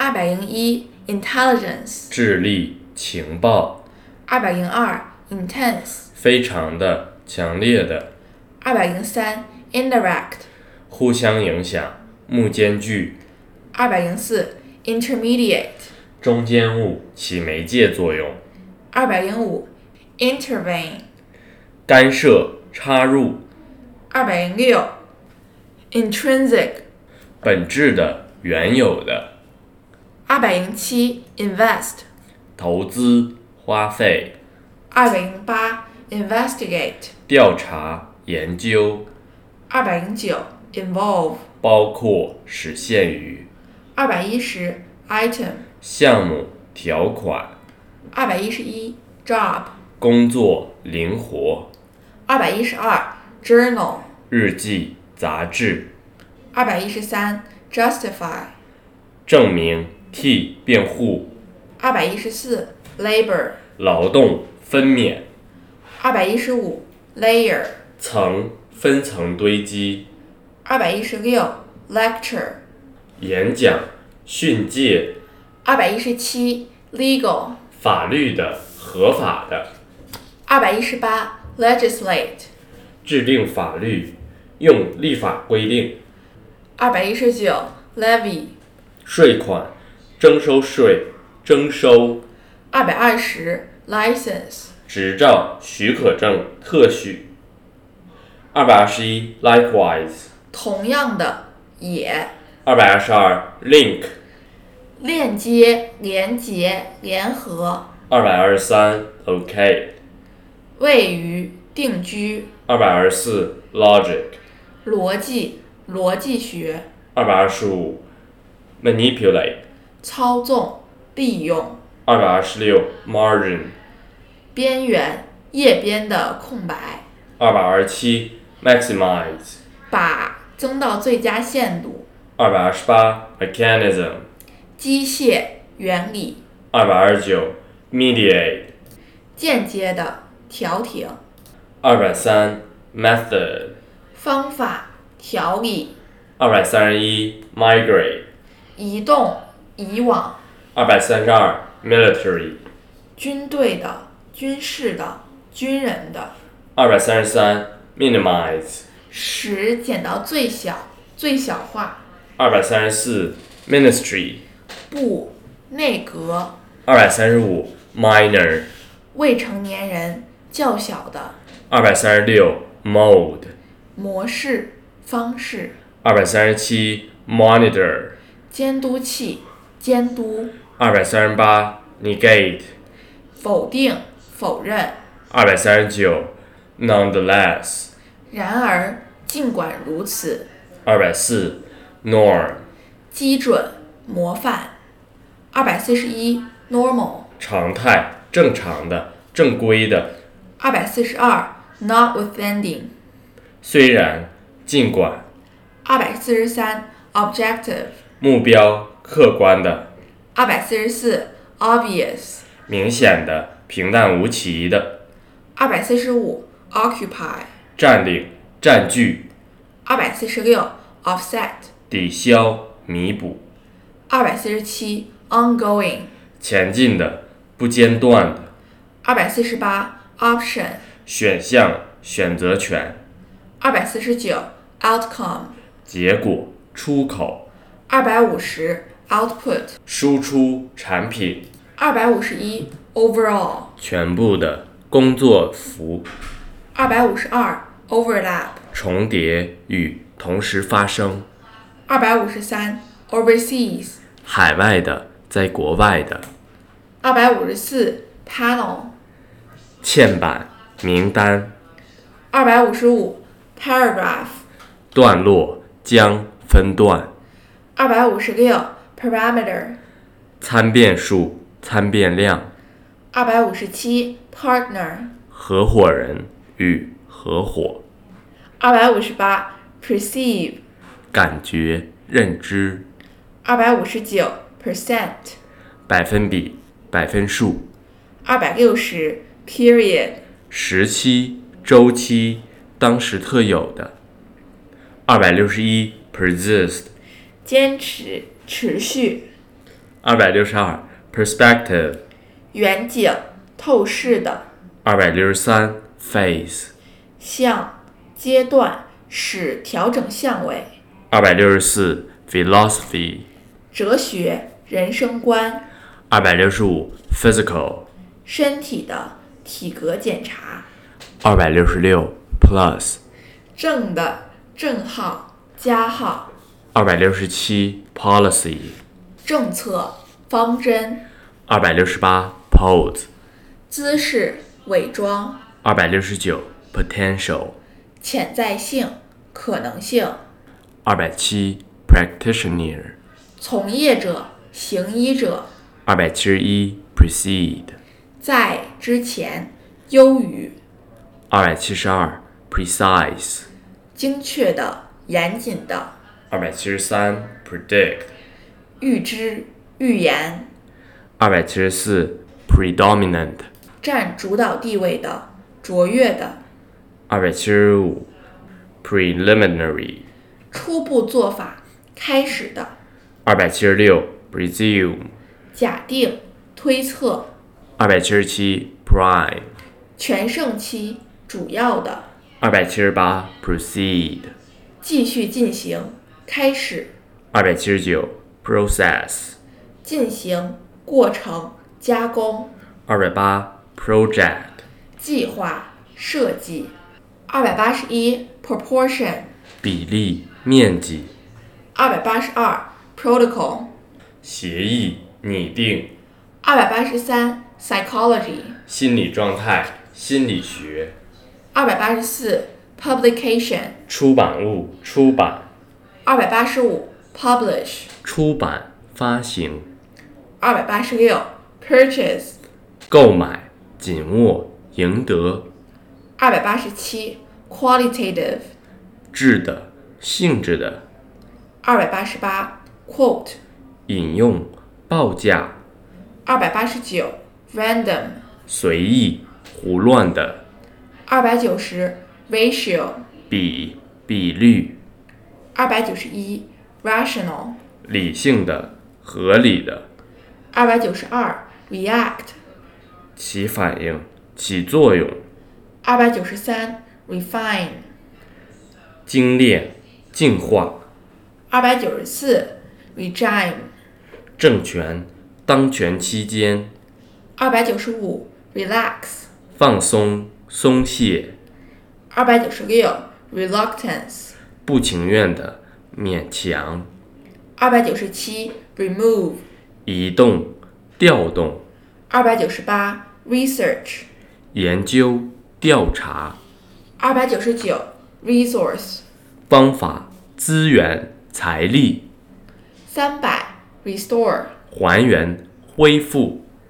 201 intelligence 智力、情报。 202 intense 非常的、强烈的。 203 indirect 互相影响、幕间距。 204 intermediate 中间物，起媒介作用。 205 intervene 干涉、插入。 206 intrinsic 本质的、原有的。 207 invest 投资、花费。 208 investigate 调查、研究。 209 involve 包括、实现于。 210 item 项目、条款。 211 job 工作、灵活。 212 journal 日记、杂志。 213 justify 证明、替、辩护。 214 labor 劳动、分娩。 215 layer 层、分层堆积。 216 lecture 演讲、训诫。 217 legal 法律的、合法的。 218 legislate 制定法律，用立法规定。 219 levy 税款，征收税，征收。 220 license 执照、许可证、特许。221 likewise 同样的也 222 link 链接、连结、联合 223 locate 位于、定居 224 logic 逻辑、逻辑学 225 manipulate 操纵、利用 226 margin 边缘、页边的空白 227 maximize 把增到最佳限度 228 mechanism 机械、原理 229 mediate 间接的、调停 230 method 方法、条理 231 migrate 移动、以往 232 military 军队的、军事的、军人的 233 minimize 使减到最小、最小化 234 ministry 部、内阁 235 minor 未成年人、较小的 236 mode 模式、方式 237 monitor 监督器、监督 238 negate 否定、否认 239 nonetheless 然而尽管如此 240 norm 基准、模范241 normal 常态、正常的、正规的。 242 notwithstanding 虽然、尽管。 243 objective 目标、客观的。 244 obvious 明显的、平淡无奇的。 245 occupy 占领、占据。 246 offset 抵消、弥补。 247 ongoing 前进的、不间断的。 248 option 选项、选择权。 249 outcome 结果、出口。 250 output 输出、产品。 251 overall 全部的、工作服。 252 overlap 重叠与同时发生。 253 overseas 海外的，在国外的。 254 panel 嵌板、名单。 255 paragraph 段落、将、分段。 256 parameter 参变数、参变量。 257 partner 合伙人与合伙。 258 perceive 感觉、认知。 259 percent 百分比、百分数。 260 period 时期、周期，当时特有的。261 persist 坚持、持续 262 perspective 远景、透视的。 263 phase 向、阶段、使调整相位。 264 philosophy 哲学、人生观。 265 physical 身体的体格检查。 266 plus 正的、正号、加号。 267 policy 政策、方针。 268 pose 姿势、伪装。 269 potential 潜在性、可能性。 270 practitioner 从业者、行医者。 271 precede 在之前，优于。 272 precise 精确的、严谨的。 273 predict 预知、预言。 274 predominant 占主导地位的、卓越的。 275 preliminary 初步做法、开始的。 276 presume 假定、推测。 277 prime 全盛期、主要的。 278 proceed 继续进行、开始。 279 process 进行、过程、加工。 280 project 计划、设计。281 proportion 比例面积 282 protocol 协议拟定 283 psychology 心理状态心理学 284 publication 出版物出版 285 publish 出版发行 286 purchase 购买紧握赢得 287 qualitative 质的性质的 288 quote 引用报价 289 random 随意胡乱的 290 ratio 比率 291 rational 理性的合理的 292 react 起反应起作用 293 refine 精炼净化 294 regime 政权当权期间 295 relax 放松松懈 296 reluctance 不情愿的勉强 297 remove 移动调动 298 research 研究调查 299 resource 方法资源财力 300 restore 还原恢复